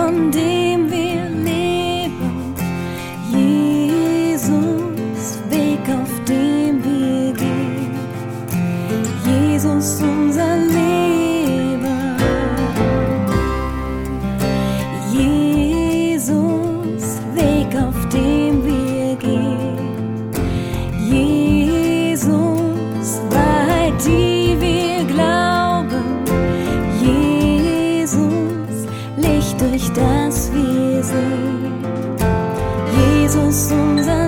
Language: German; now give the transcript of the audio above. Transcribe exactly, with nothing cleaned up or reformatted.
von dem wir leben. Jesus, Weg, auf dem wir gehen. Jesus, unser Leben. Jesus, Weg, auf dem wir gehen. Jesus, Wahrheit, die wir glauben. Jesus, Licht, durch das wir sehen. Jesus, unser